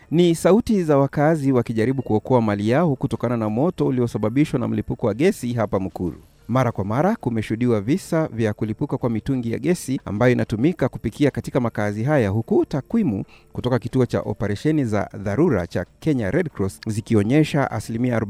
Ni sauti za wakazi wakijaribu kuokoa mali yao kutokana na moto uliosababishwa na mlipuko wa gesi hapa Mukuru. Mara kwa mara kumeshuhudiwa visa vya kulipuka kwa mitungi ya gesi ambayo inatumika kupikia katika makazi haya, huku takwimu kutoka kituo cha operesheni za dharura cha Kenya Red Cross zikionyesha asilimia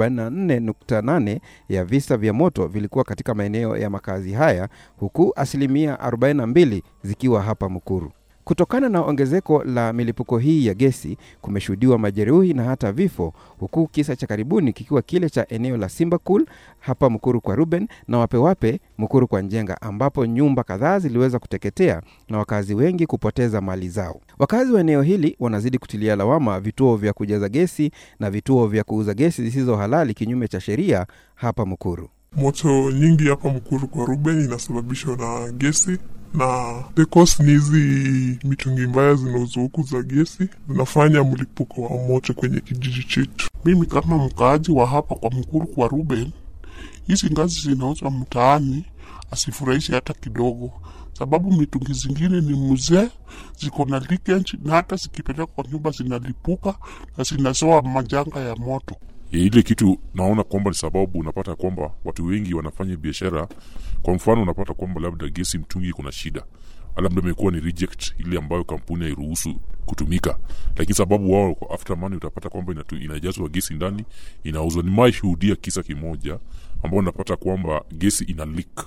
44.8 ya visa vya moto vilikuwa katika maeneo ya makazi haya, huku asilimia 42 zikiwa hapa Mukuru. Kutokana na ongezeko la milipuko hii ya gesi, kumeshuhudiwa majeruhi na hata vifo, huku kisa cha karibuni kikiwa kile cha eneo la Simbakul hapa Mukuru kwa Ruben na Wapewape Mukuru kwa Njenga, ambapo nyumba kadhaa ziliweza kuteketea na wakazi wengi kupoteza mali zao. Wakazi wa eneo hili wanazidi kutilia lawama vituo vya kujaza gesi na vituo vya kuuza gesi zisizo halali kinyume cha sheria hapa Mukuru. Moto nyingi hapa Mukuru kwa Ruben inasababishwa na gesi, na the cause ni hizi mitungi mbaya zinauzwa huku za gesi zinafanya mlipuko wa moto kwenye kijiji chetu. Mimi kama mkaaji wa hapa kwa Mukuru kwa Ruben, hizi ngazi zinauzwa mtaani asifurahishi hata kidogo, sababu mitungi zingine ni mzee, ziko na leakage, na hata zikipelekwa kwa nyumba zinalipuka na zinazoa majanga ya moto. Ile kitu naona kwamba ni sababu unapata kwamba watu wengi wanafanya biashara. Kwa mfano unapata kwamba labda gesi mtungi kuna shida, labda imekuwa ni reject ile ambayo kampuni hairuhusu kutumika, lakini sababu wao after money utapata kwamba inajazwa gesi ndani inauzwa. Nimeshuhudia kisa kimoja ambao unapata kwamba gesi ina leak,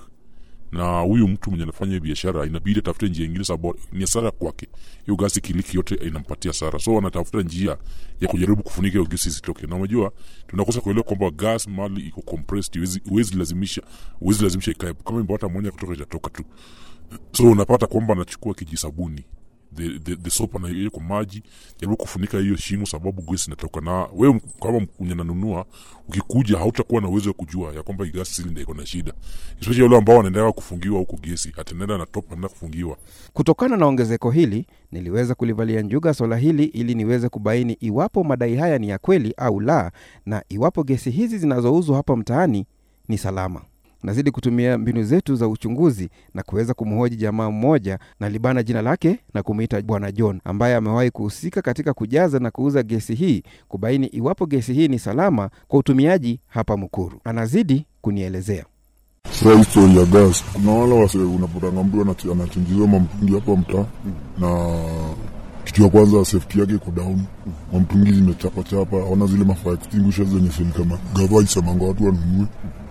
na huyu mtu mwenye anafanya biashara inabidi atafute njia nyingine sababu ni hasara kwake. Hiyo gasi kiliki yote inampatia hasara, so anatafuta njia ya kujaribu kufunika hiyo gesi isitoke. Na unajua tunakosa kuelewa kwamba gas mali iko compressed, huwezi lazimisha ikae kama mbota moja kutoka itatoka tu. So unapata kwamba anachukua kijisabuni the soap na ile kwa maji jaribu kufunika hiyo shimo sababu gesi inatoka. Na wewe kama unanunua ukikuja hautakuwa na uwezo wa kujua ya kwamba gas cylinder iko na shida, especially wale ambao wanaendelea kufungiwa huko gesi ataenda na top na kufungiwa. Kutokana na ongezeko hili niliweza kulivalia njuga swala hili ili niweze kubaini iwapo madai haya ni ya kweli au la, na iwapo gesi hizi zinazouzwa hapa mtaani ni salama. Nazidi kutumia mbinu zetu za uchunguzi na kuweza kumhoji jamaa mmoja na libana jina lake na kumuita Bwana John, ambaye amewahi kuhusika katika kujaza na kuuza gesi hii, kubaini iwapo gesi hii ni salama kwa utumiaji hapa Mukuru. Anazidi kunielezea. Sasa history ya gas, kuna wala wase unapata ngambiwa na anachinjizwa mamtungi hapa mtaa, na kitu ya kwanza safety yake iko down. Mamtungi zimechapa wana zile mafire extinguishers zenye seli kama gava isamanga watu wanunue.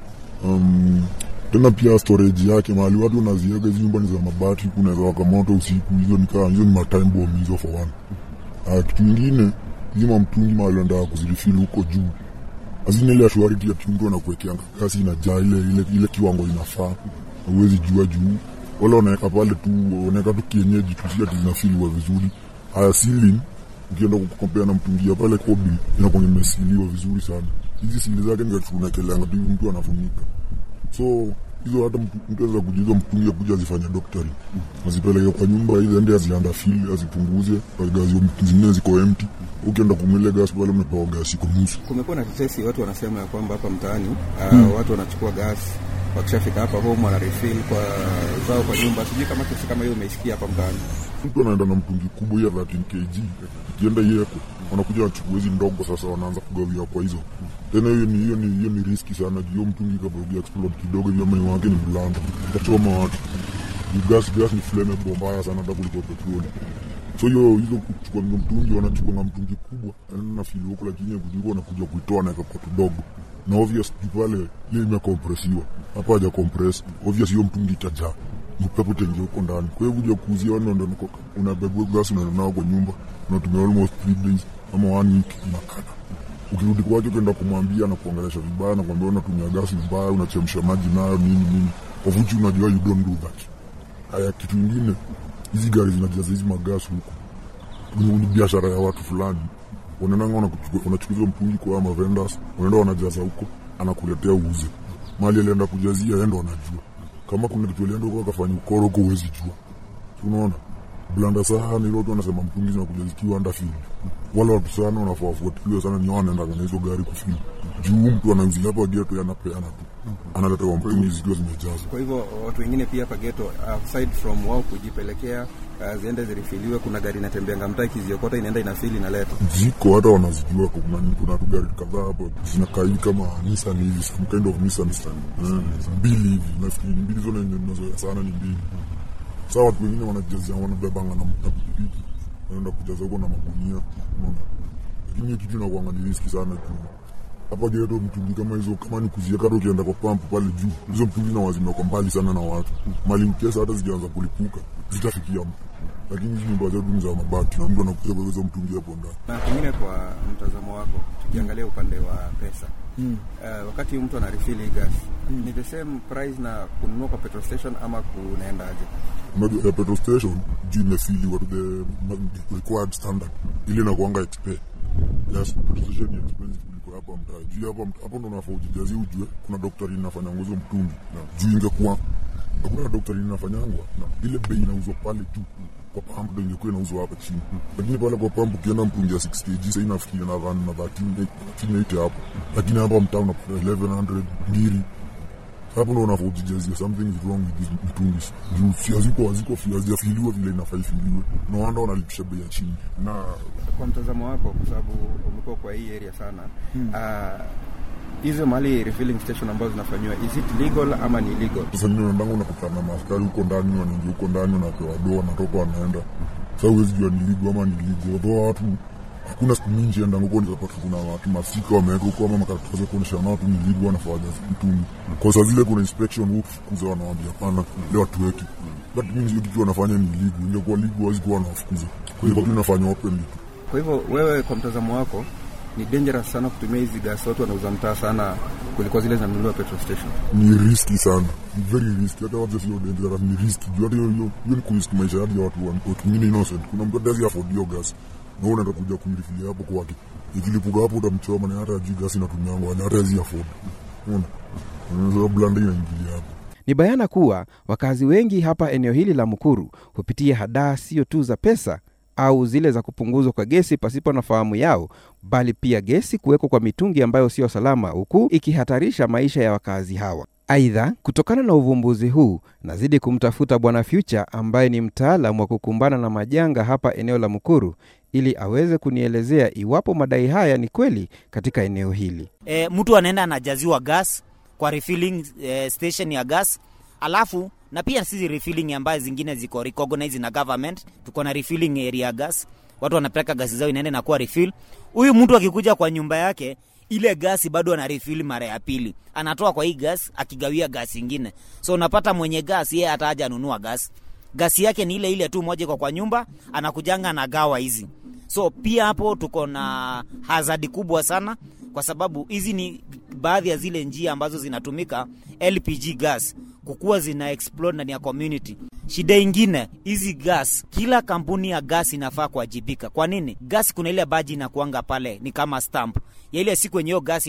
Tena pia storage yake mahali watu wanaziaga hizo nyumba ni za mabati, kunaweza waka moto usiku, hizo ni matime bomb hizo for one. Kitu kingine hizo mamtungi mahali ndio kuzirefill huko juu, azina ile assurity ya mtu anakuwekea gasi inajaa ile kiwango inafaa, huwezi jua juu wala unaweka pale tu, unaweka tu kienyeji tu sia zinafiliwa vizuri. Ceiling ukienda kukompea na mtungi ya pale kobi inakuwa imesiliwa vizuri sana. Hizi sili zake ndio tunakelanga tu mtu anafunika. So hizo hata mtu anaweza kujiza mtungi ya kuja zifanya daktari. Azipeleke kwa nyumba ile ndio azianda fili azipunguze, gazi zingine ziko empty. Ukienda kumele gas pale umepewa gas iko nusu. Kumekuwa na tetesi watu wanasema ya kwamba hapa mtaani watu wanachukua gas wakishafika hapa home wana refill kwa zao kwa nyumba. Sijui kama kesi kama hiyo umeisikia hapa mtaani. Mtu anaenda na mtungi kubwa ya 13 kg. Kienda yeko wanakuja wachukua hizi ndogo, sasa wanaanza kugawia kwa hizo. Tena hiyo ni riski sana. Hiyo mtungi kabla explode kidogo hiyo moyo wake ni blanda, itachoma watu. Gas ni flammable mbaya sana hata kuliko petroli. So hizo kuchukua mtungi wanachukua mtungi kubwa na fili huko, lakini kujua wanakuja kuitoa na kwa kidogo. Na obvious pale ile imecompressiwa hapa, haja compress obvious hiyo mtungi itajaa mpepo tenje huko ndani. Kwa hiyo kuja kuuzia wao ndio unabeba gas na nao kwa nyumba, unatumia almost 3 days ama 1 week inakata. Ukirudi kwake kwenda kumwambia na kuongelesha vibaya na kwambia unatumia gas mbaya, unachemsha maji nayo nini ovuchi, unajua you don't do that. Haya, kitu kingine hizi gari zinajaza hizi magas huko ni biashara ya watu fulani. Wanaenda wanachukua mpungi kwa ama vendors, wanaenda wanajaza huko, anakuletea uuze. Mali alienda kujazia yeye ndo anajua. Kama kuna kitu alienda huko akafanya ukoro huko huwezi jua. Unaona? Blanda sana ni watu wanasema mpungi zinakujazikiwa under field. Wala watu sana wanafuatilia sana ni wanaenda na hizo gari kufili. Juu mtu anauzia hapa ghetto yanapeana tu. Analeta mpungi zikiwa zimejazwa. Kwa hivyo watu wengine pia hapa ghetto aside from wao kujipelekea ziende zirifiliwe? Kuna gari inatembea mtaa kiziokota inaenda inafili inaleta. Ziko hata wanazijua kuna gari kadhaa hapo zinakai kama Nissan hivi, some kind of Nissan mbili hivi, nafikiri mbili zone ninazoea sana ni mbili. Sawa, watu wengine wanajazia wanabebanga na pikipiki wanaenda kujaza huko na magunia, unaona. Lakini kitu na kuangalia riski sana tu. Hapa geto mtungi kama hizo, kama ni kuzieka tu ukienda kwa pump pale juu, hizo mtungi na wazima kwa mbali sana na watu. Mali mkesa hata zikianza kulipuka zitafikia mtu. Lakini hizi nyumba zetu ni za mabati na mtu anakuja kwa hizo mtungi hapo ndani. Na pengine kwa mtazamo wako, tukiangalia upande wa pesa, wakati mtu ana refill gas, ni the same price na kununua kwa petrol station ama kunaendaje? Unajua petrol station juu imefili what the required standard ile na kuanga expert. Yes, petrol station ni expensive kuliko hapa mtaa. Juu hapo ndo unafaa ujijazie ujue kuna daktari inafanya nguzo mtungi. Juu ingekuwa kuna daktari inafanyangwa na ile bei inauzwa pale tu kwa pump ndio ingekuwa inauzwa hapa chini. Lakini pale kwa pump ukienda mtungi ya 6 kg sasa inafikia na 13 hapo. Lakini hapa mtaa unapata 1100 ngiri. Hapo ndo unafaa ujijazie something is wrong with these mtungi. Juu haziko vile inafaifiliwe. No wonder wanalipisha bei ya chini. Na kwa mtazamo wako, kwa sababu umekuwa kwa hii area sana, hizo mali refilling station ambazo zinafanywa, is it legal ama ni illegal? Sasa ndio ndangu unakutana na maaskari huko ndani, wanaingia huko ndani na kwa doa na toka wanaenda. Sasa huwezi jua ni legal ama ni illegal. Doa watu hakuna siku mingi ndangu huko nitapata kuna watu mafika wameweka huko ama makaratasi kuonesha watu ni legal wanafanya mtungi. Kwa sababu vile kuna inspection huko kuza wanawaambia pana leo watu wetu. But mimi kitu wanafanya ni legal. Ingekuwa legal wazi kwa wanafukuza. Kwa hiyo tunafanya openly. Kwa hivyo wewe kwa mtazamo wako ni dangerous sana kutumia hizi gas, watu wanauza mtaa sana kuliko zile zinanunuliwa petrol station? Ni risky sana, very risky. Hata watu sio dangerous, ni risky. Juu hata hiyo ni kurisk maisha ya watu wengine innocent. Kuna mtu anaweza afford hiyo gas na unaenda kuja kumlifilia hapo kwake, ikilipuka hapo utamchoma na hata juu gas inatumiangwa hata hawezi afford. Unaona blanda inaingilia hapo. Ni bayana kuwa wakazi wengi hapa eneo hili la Mukuru hupitia hadaa sio tu za pesa au zile za kupunguzwa kwa gesi pasipo na fahamu yao, bali pia gesi kuwekwa kwa mitungi ambayo sio salama, huku ikihatarisha maisha ya wakazi hawa. Aidha, kutokana na uvumbuzi huu, nazidi kumtafuta Bwana Future ambaye ni mtaalamu wa kukumbana na majanga hapa eneo la Mukuru ili aweze kunielezea iwapo madai haya ni kweli katika eneo hili. Mtu anaenda anajaziwa gas kwa refilling station ya gas, alafu na pia sisi refilling ambayo zingine ziko recognized na government, tuko na refilling area gas. Watu wanapeleka gasi zao inaenda na kuwa refill. Huyu mtu akikuja kwa nyumba yake, ile gasi bado ana refill mara ya pili. Anatoa kwa hii gas akigawia gas nyingine. So unapata mwenye gas yeye ataja anunua gas. Gasi yake ni ile tu moja kwa nyumba, anakujanga na gawa hizi. So pia hapo tuko na hazard kubwa sana, kwa sababu hizi ni baadhi ya zile njia ambazo zinatumika LPG gas kukua zina explode ndani ya community. Shida ingine, hizi gas, kila kampuni ya gas inafaa kuwajibika. Kwa nini? Gas kuna ile baji inakuanga pale ni kama stamp ya ile siku yenye hiyo gas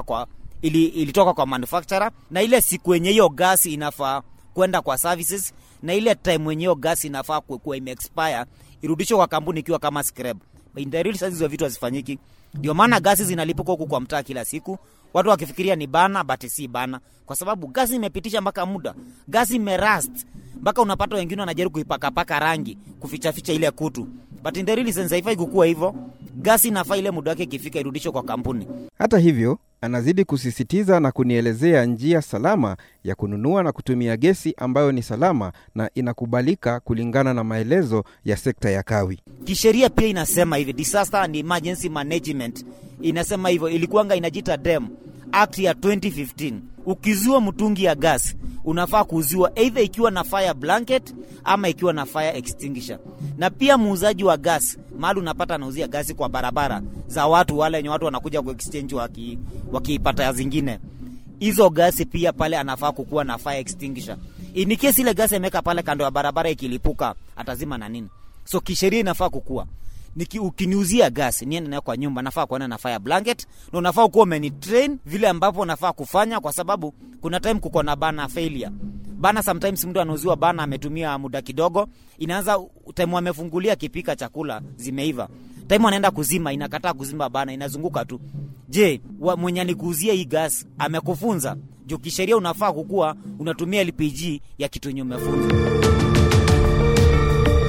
ilitoka kwa manufacturer, na ile siku yenye hiyo gas inafaa kwenda kwa services, na ile time yenye hiyo gas inafaa kuwa ime-expire irudishwe kwa kampuni ikiwa kama scrap. In the real sense hizo vitu hazifanyiki. Ndio maana gasi zinalipuka huku kwa mtaa kila siku. Watu wakifikiria ni bana, but si bana, kwa sababu gasi imepitisha mpaka muda. Gasi imerust mpaka unapata wengine wanajaribu kuipaka rangi kuficha ile kutu. But in the real sense haifai kukua hivyo. Gasi inafaa ile muda wake ikifika irudishwe kwa kampuni. Hata hivyo, anazidi kusisitiza na kunielezea njia salama ya kununua na kutumia gesi ambayo ni salama na inakubalika kulingana na maelezo ya sekta ya kawi. Kisheria pia inasema hivi, Disaster and Emergency Management inasema hivyo, ilikuanga inajita DEM Act ya 2015. Ukiziwa mtungi ya gas, unafaa kuziwa either ikiwa na fire blanket ama ikiwa na fire extinguisher. Na pia muuzaji wa gas, mahali unapata anauzia gasi kwa barabara za watu wale wenye watu wanakuja ku exchange wakipata zingine, hizo gasi pia pale anafaa kukuwa na fire extinguisher. In case ile gasi imeka pale kando ya barabara ikilipuka, atazima na nini? So kisheria inafaa kukua, ukiniuzia gas niende nayo kwa nyumba, nafaa kuona na fire blanket, na unafaa kuwa umenitrain vile ambapo unafaa kufanya, kwa sababu kuna time kuko na bana failure. Bana sometimes mtu anauziwa bana ametumia muda kidogo, inaanza time amefungulia kipika chakula zimeiva, time anaenda kuzima inakataa kuzima bana, inazunguka tu. Je, mwenye alikuuzia hii gas amekufunza? Jo, kisheria unafaa kukua unatumia LPG ya kitu yenye umefunza.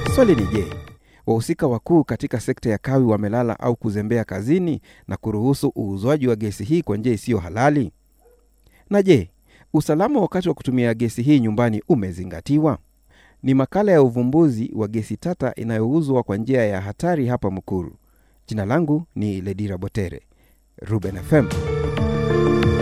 Swali ni je, wahusika wakuu katika sekta ya kawi wamelala au kuzembea kazini na kuruhusu uuzwaji wa gesi hii kwa njia isiyo halali? Na je, usalama wakati wa kutumia gesi hii nyumbani umezingatiwa? Ni makala ya uvumbuzi wa gesi tata inayouzwa kwa njia ya hatari hapa Mukuru. Jina langu ni Ledira Botere. Ruben FM.